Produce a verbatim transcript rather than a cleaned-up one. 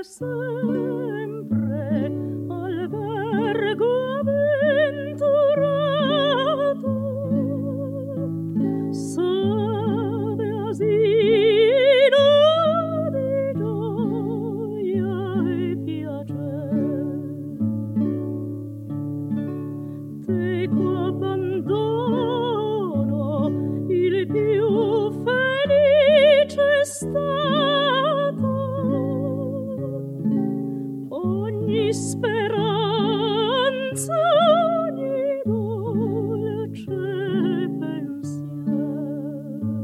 sempre albergo avventurato sove asilo di gioia e piacer teco abbandono il più felice stato